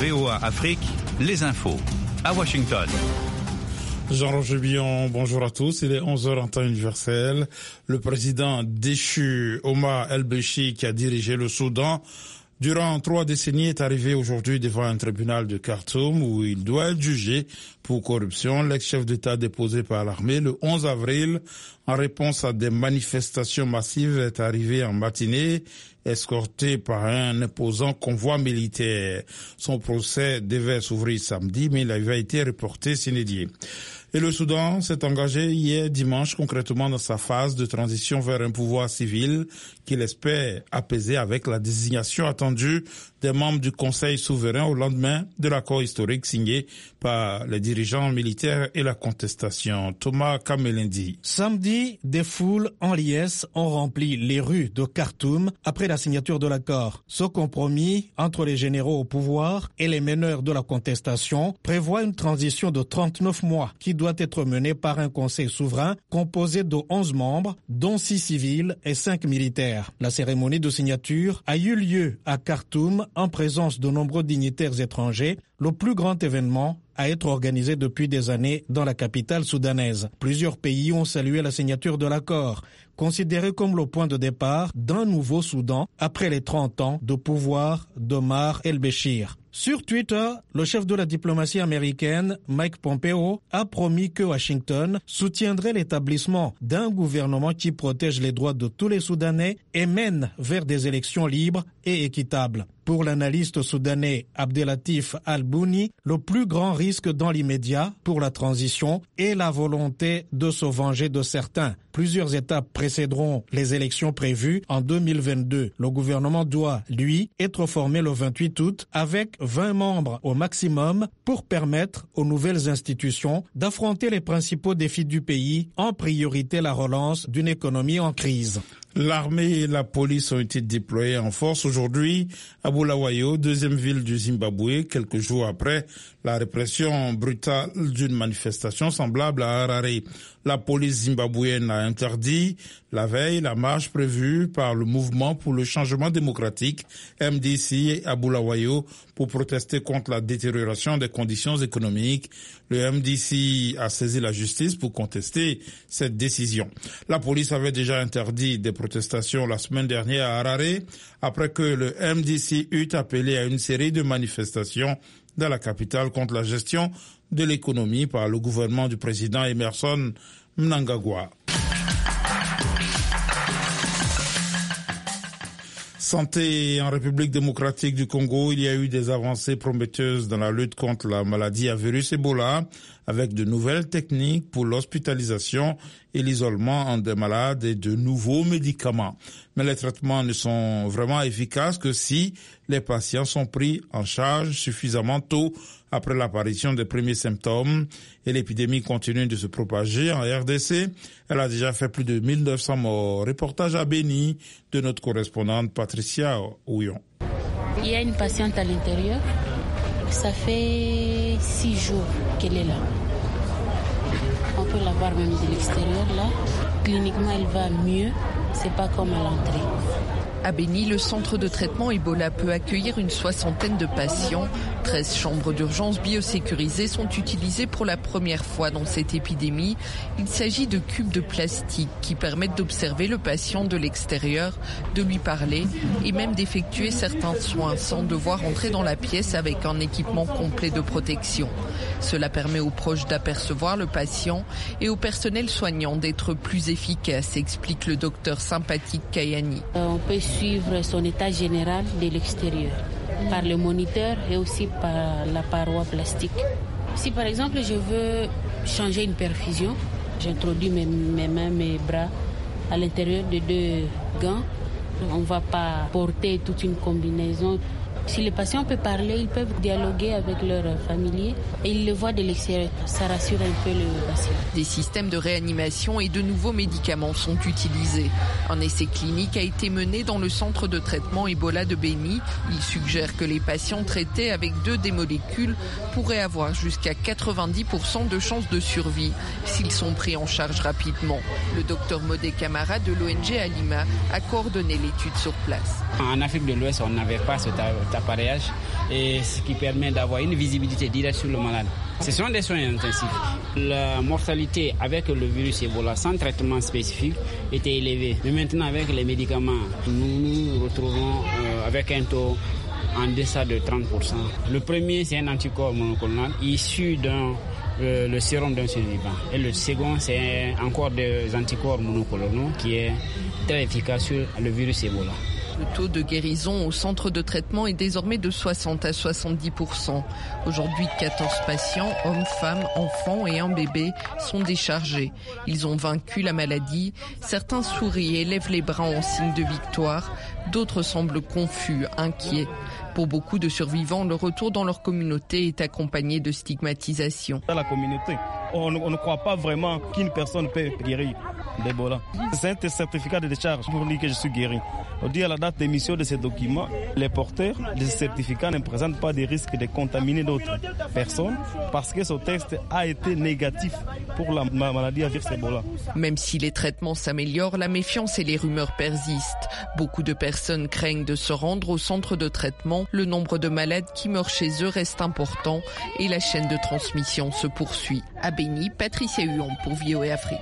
VOA Afrique, les infos. À Washington. Jean-Roger Billon, bonjour à tous. Il est 11h en temps universel. Le président déchu Omar el-Béchir, qui a dirigé le Soudan durant 3 décennies, est arrivé aujourd'hui devant un tribunal de Khartoum où il doit être jugé pour corruption. L'ex-chef d'État déposé par l'armée le 11 avril en réponse à des manifestations massives est arrivé en matinée, escorté par un imposant convoi militaire. Son procès devait s'ouvrir samedi, mais il avait été reporté sine die. Et le Soudan s'est engagé hier dimanche concrètement dans sa phase de transition vers un pouvoir civil qu'il espère apaiser avec la désignation attendue des membres du Conseil souverain au lendemain de l'accord historique signé par les dirigeants militaires et la contestation. Thomas Kamelendi. Samedi, des foules en liesse ont rempli les rues de Khartoum après la signature de l'accord. Ce compromis entre les généraux au pouvoir et les meneurs de la contestation prévoit une transition de 39 mois qui doit être menée par un conseil souverain composé de 11 membres, dont 6 civils et 5 militaires. La cérémonie de signature a eu lieu à Khartoum en présence de nombreux dignitaires étrangers, le plus grand événement à être organisé depuis des années dans la capitale soudanaise. Plusieurs pays ont salué la signature de l'accord, considéré comme le point de départ d'un nouveau Soudan après les 30 ans de pouvoir d'Omar el-Béchir. Sur Twitter, le chef de la diplomatie américaine, Mike Pompeo, a promis que Washington soutiendrait l'établissement d'un gouvernement qui protège les droits de tous les Soudanais et mène vers des élections libres et équitables. Pour l'analyste soudanais Abdelatif Al-Bouni, le plus grand risque dans l'immédiat pour la transition est la volonté de se venger de certains. Plusieurs étapes précéderont les élections prévues en 2022. Le gouvernement doit, lui, être formé le 28 août avec 20 membres au maximum pour permettre aux nouvelles institutions d'affronter les principaux défis du pays, en priorité la relance d'une économie en crise. L'armée et la police ont été déployés en force aujourd'hui à Bulawayo, deuxième ville du Zimbabwe, quelques jours après la répression brutale d'une manifestation semblable à Harare. La police zimbabwéenne a interdit la veille la marche prévue par le mouvement pour le changement démocratique MDC à Bulawayo pour protester contre la détérioration des conditions économiques. Le MDC a saisi la justice pour contester cette décision. La police avait déjà interdit des protestations la semaine dernière à Harare après que le MDC eut appelé à une série de manifestations dans la capitale contre la gestion de l'économie par le gouvernement du président Emmerson Mnangagwa. Santé en République démocratique du Congo, il y a eu des avancées prometteuses dans la lutte contre la maladie à virus Ebola, avec de nouvelles techniques pour l'hospitalisation et l'isolement des malades et de nouveaux médicaments. Mais les traitements ne sont vraiment efficaces que si les patients sont pris en charge suffisamment tôt après l'apparition des premiers symptômes. Et l'épidémie continue de se propager en RDC. Elle a déjà fait plus de 1900 morts. Reportage à Béni de notre correspondante Patricia Ouyon. Il y a une patiente à l'intérieur. Ça fait 6 jours qu'elle est là. On peut la voir même de l'extérieur là. Cliniquement, elle va mieux. C'est pas comme à l'entrée. À Béni, le centre de traitement Ebola peut accueillir une 60aine de patients. 13 chambres d'urgence biosécurisées sont utilisées pour la première fois dans cette épidémie. Il s'agit de cubes de plastique qui permettent d'observer le patient de l'extérieur, de lui parler et même d'effectuer certains soins sans devoir entrer dans la pièce avec un équipement complet de protection. Cela permet aux proches d'apercevoir le patient et au personnel soignant d'être plus efficace, explique le docteur sympathique Kayani. On peut suivre son état général de l'extérieur par le moniteur et aussi par la paroi plastique. Si par exemple je veux changer une perfusion, j'introduis mes mains, mes bras à l'intérieur de 2 gants. On ne va pas porter toute une combinaison. Si les patients peuvent parler, ils peuvent dialoguer avec leurs familiers et ils le voient de l'extérieur. Ça rassure un peu le patient. Des systèmes de réanimation et de nouveaux médicaments sont utilisés. Un essai clinique a été mené dans le centre de traitement Ebola de Béni. Il suggère que les patients traités avec 2 des molécules pourraient avoir jusqu'à 90% de chances de survie s'ils sont pris en charge rapidement. Le docteur Modé Camara de l'ONG Alima a coordonné l'étude sur place. En Afrique de l'Ouest, on n'avait pas cette appareillage et ce qui permet d'avoir une visibilité directe sur le malade. Ce sont des soins intensifs. La mortalité avec le virus Ebola sans traitement spécifique était élevée. Mais maintenant avec les médicaments, nous nous retrouvons avec un taux en deçà de 30%. Le premier, c'est un anticorps monoclonal issu le sérum d'un survivant. Et le second, c'est encore des anticorps monoclonaux qui est très efficace sur le virus Ebola. Le taux de guérison au centre de traitement est désormais de 60 à 70%. Aujourd'hui, 14 patients, hommes, femmes, enfants et un bébé, sont déchargés. Ils ont vaincu la maladie. Certains sourient et lèvent les bras en signe de victoire. D'autres semblent confus, inquiets. Pour beaucoup de survivants, le retour dans leur communauté est accompagné de stigmatisation. Dans la communauté, on ne croit pas vraiment qu'une personne peut guérir d'Ebola. C'est un certificat de décharge pour dire que je suis guéri. On dit à la date d'émission de ces documents, les porteurs de ce certificat ne présentent pas des risques de contaminer d'autres personnes parce que ce test a été négatif pour la maladie à virus Ebola. Même si les traitements s'améliorent, la méfiance et les rumeurs persistent. Beaucoup de personnes craignent de se rendre au centre de traitement. Le nombre de malades qui meurent chez eux reste important et la chaîne de transmission se poursuit. À Béni, Patricia Huon pour VOA Afrique.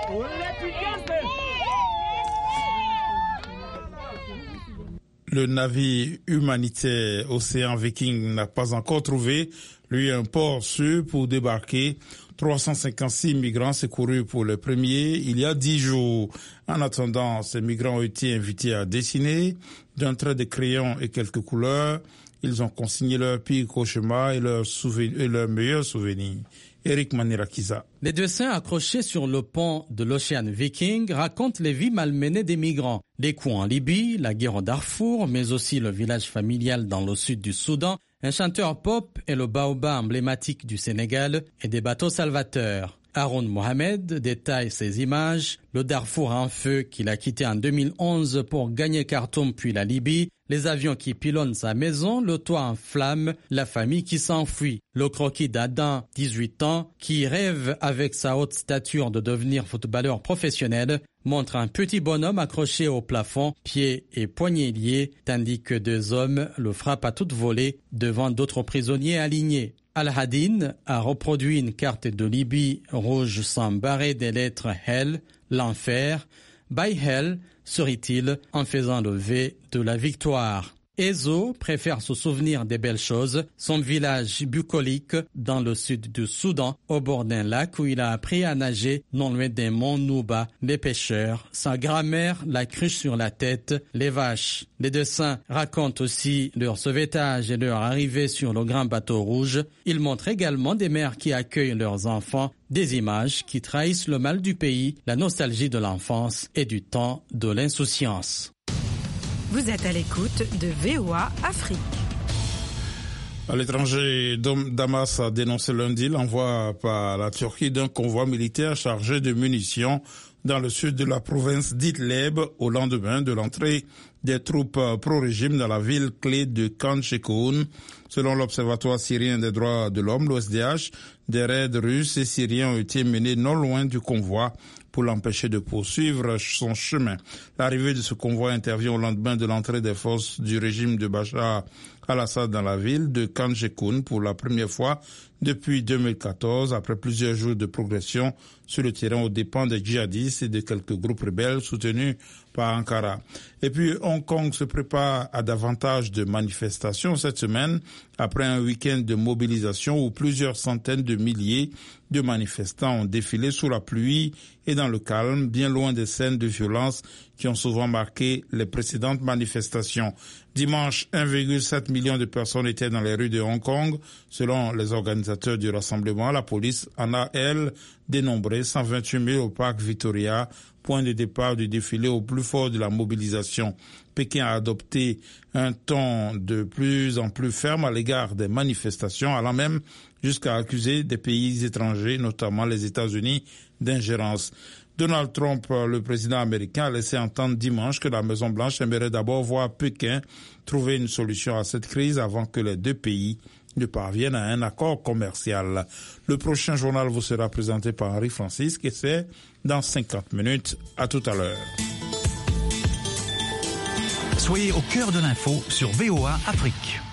Le navire humanitaire Océan Viking n'a pas encore trouvé, lui, un port sûr pour débarquer 356 migrants secourus pour le premier il y a 10 jours. En attendant, ces migrants ont été invités à dessiner d'un trait de crayon et quelques couleurs. Ils ont consigné leur pire cauchemar et leurs meilleurs souvenirs. Eric Manirakiza. Les dessins accrochés sur le pont de l'Océan Viking racontent les vies malmenées des migrants. Les coups en Libye, la guerre au Darfour, mais aussi le village familial dans le sud du Soudan, un chanteur pop et le baobab emblématique du Sénégal et des bateaux salvateurs. Haroun Mohamed détaille ces images, le Darfour en feu qu'il a quitté en 2011 pour gagner Khartoum puis la Libye, les avions qui pilonnent sa maison, le toit en flammes, la famille qui s'enfuit. Le croquis d'Adam, 18 ans, qui rêve avec sa haute stature de devenir footballeur professionnel, montre un petit bonhomme accroché au plafond, pieds et poignets liés, tandis que 2 hommes le frappent à toute volée devant d'autres prisonniers alignés. Al-Hadin a reproduit une carte de Libye rouge sans barré des lettres Hell, l'enfer, by Hell, serait-il, en faisant le V de la victoire. Ezo préfère se souvenir des belles choses, son village bucolique dans le sud du Soudan, au bord d'un lac où il a appris à nager non loin des monts Nouba, les pêcheurs, sa grand-mère, la cruche sur la tête, les vaches. Les dessins racontent aussi leur sauvetage et leur arrivée sur le grand bateau rouge. Ils montrent également des mères qui accueillent leurs enfants, des images qui trahissent le mal du pays, la nostalgie de l'enfance et du temps de l'insouciance. Vous êtes à l'écoute de VOA Afrique. À l'étranger, Damas a dénoncé lundi l'envoi par la Turquie d'un convoi militaire chargé de munitions dans le sud de la province d'Idlib au lendemain de l'entrée des troupes pro-régime dans la ville clé de Khan Sheikhoun. Selon l'Observatoire syrien des droits de l'homme, l'OSDH, des raids russes et syriens ont été menés non loin du convoi pour l'empêcher de poursuivre son chemin. L'arrivée de ce convoi intervient au lendemain de l'entrée des forces du régime de Bachar al-Assad dans la ville de Khan Sheikhoun pour la première fois depuis 2014, après plusieurs jours de progression sur le terrain aux dépens des djihadistes et de quelques groupes rebelles soutenus par Ankara. Et puis Hong Kong se prépare à davantage de manifestations cette semaine après un week-end de mobilisation où plusieurs centaines de milliers de manifestants ont défilé sous la pluie et dans le calme, bien loin des scènes de violence qui ont souvent marqué les précédentes manifestations. Dimanche, 1,7 million de personnes étaient dans les rues de Hong Kong. Selon les organisateurs du rassemblement, la police en a, elle, dénombré 128 000 au parc Victoria, point de départ du défilé au plus fort de la mobilisation. Pékin a adopté un ton de plus en plus ferme à l'égard des manifestations, allant même jusqu'à accuser des pays étrangers, notamment les États-Unis, d'ingérence. Donald Trump, le président américain, a laissé entendre dimanche que la Maison-Blanche aimerait d'abord voir Pékin trouver une solution à cette crise avant que les deux pays ne parviennent à un accord commercial. Le prochain journal vous sera présenté par Henri Francis et c'est dans 50 minutes. À tout à l'heure. Soyez au cœur de l'info sur VOA Afrique.